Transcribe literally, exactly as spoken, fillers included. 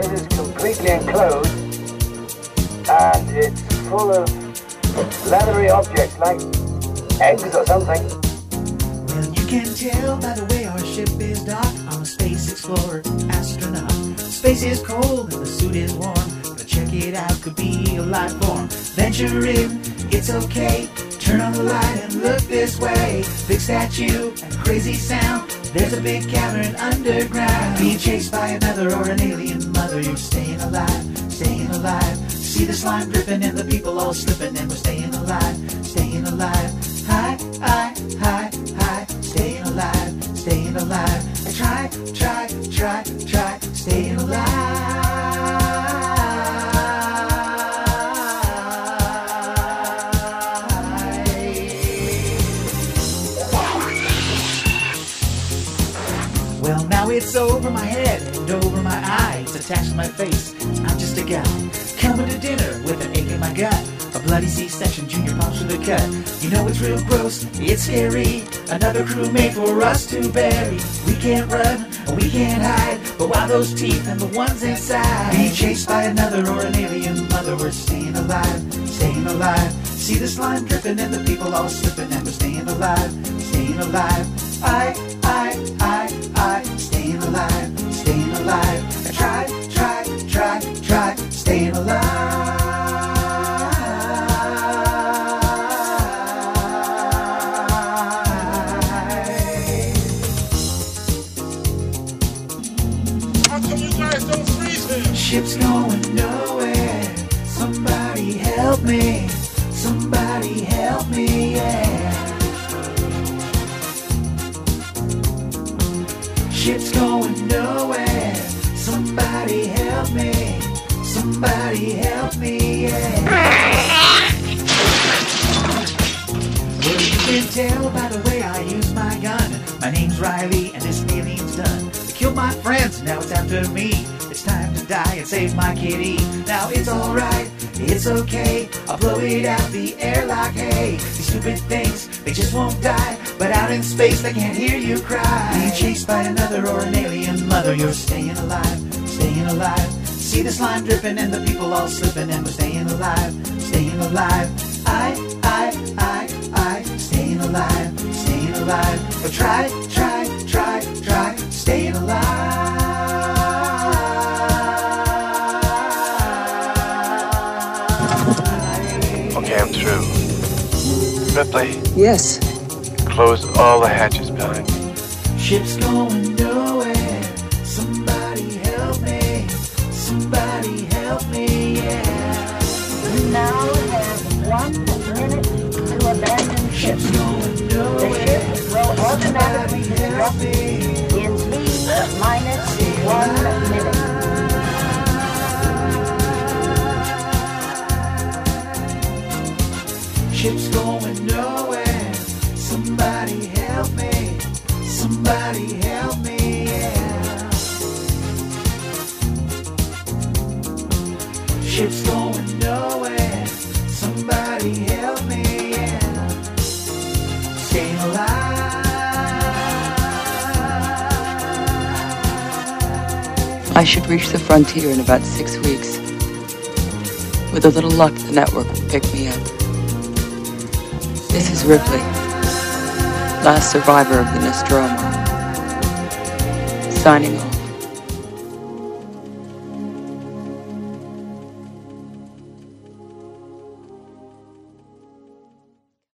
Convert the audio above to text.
This is completely enclosed, and it's full of leathery objects like eggs or something. Well, you can tell by the way our ship is docked. I'm a space explorer, astronaut. Space is cold and the suit is warm, but check it out, could be a life form. Venture in, it's okay. Turn on the light and look this way. Big statue and crazy sound. There's a big cavern underground. Being chased by another or an alien mother. You're staying alive, staying alive. See the slime dripping and the people all slipping, and we're staying alive, staying alive. Hi, hi, hi, hi. Staying alive, staying alive. Try, try, try, try. Staying alive. Well, now it's over my head and over my eyes, attached to my face. I'm just a guy coming to dinner with an ache in my gut. A bloody C-section, junior pops with a cut. You know it's real gross, it's scary. Another crew made for us to bury. We can't run, we can't hide, but why those teeth and the ones inside? Being chased by another or an alien mother. We're staying alive, staying alive. See the slime dripping and the people all slipping, and we're staying alive, staying alive. I, I, I, I, staying alive, staying alive. Try, try, try, try, staying alive. Ship's going nowhere. Somebody help me. Somebody help me, yeah. Ship's going nowhere. Somebody help me. Somebody help me, yeah. Well, you can tell by the way I use my gun. My name's Riley and this alien's done. They killed my friends, now it's after me. It's time to die and save my kitty. Now it's alright, it's okay. I'll blow it out the air like hay. These stupid things, they just won't die. But out in space they can't hear you cry. Being chased by another or an alien mother. You're staying alive, staying alive. See the slime dripping and the people all slipping, and we're staying alive, staying alive. I, I, I, I, staying alive, staying alive. But try, try, try, try, staying alive. Okay, I'm through. Ripley? Yes? Close all the hatches behind me. Ship's going nowhere. Somebody help me. Somebody help me, yeah. We now have one minute to abandon ship. Ship's going nowhere. The ship will automatically help destruct me. in T minus one minute. Ship's going nowhere. Somebody help me. Somebody help me, yeah. Ship's going nowhere. Somebody help me, yeah. Staying alive. I should reach the frontier in about six weeks. With a little luck, the network will pick me up. This is Ripley, last survivor of the Nostromo, signing off.